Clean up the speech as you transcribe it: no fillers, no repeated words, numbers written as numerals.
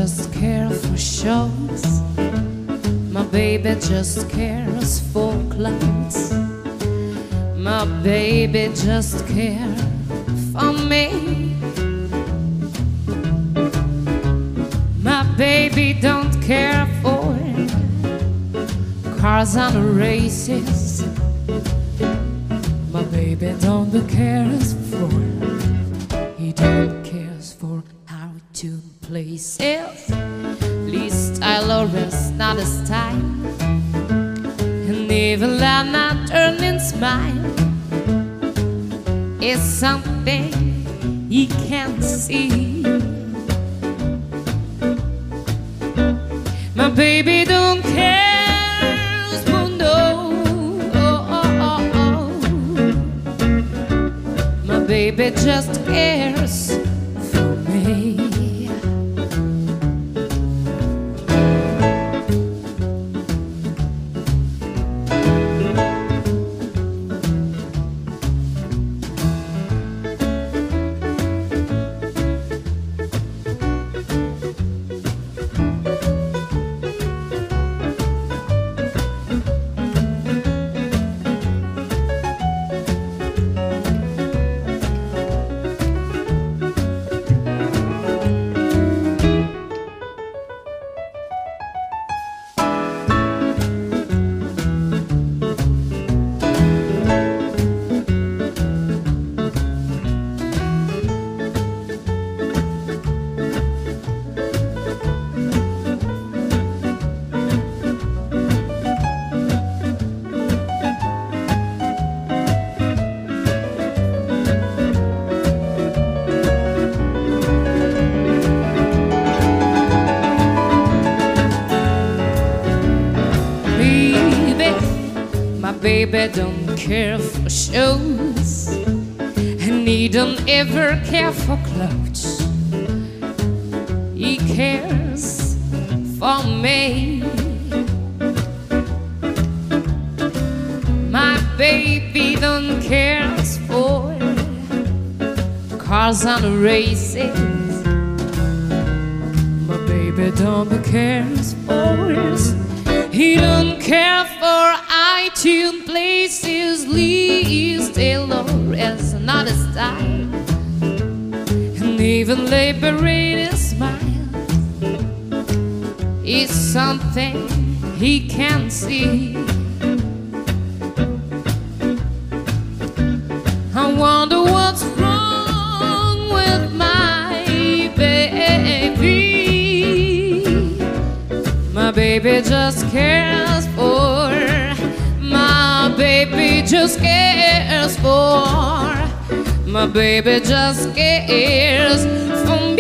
just cares for shows. My baby just cares for clothes. My baby just cares for me. My baby don't care for cars and races. My baby don't cares for. He don't cares for how to places. Least style or is not a style. And even that not turning smile is something he can't see. My baby don't care for no. My baby just cares for me. My baby don't care for shows, and he don't ever care for clothes. He cares for me. My baby don't cares for cars and races. My baby don't cares for. He don't care for iTunes places, least Taylor is not a style. And even liberated smile is something he can't see. I wonder what's wrong with my baby. My baby just cares for. My baby just cares for. My baby just cares for me.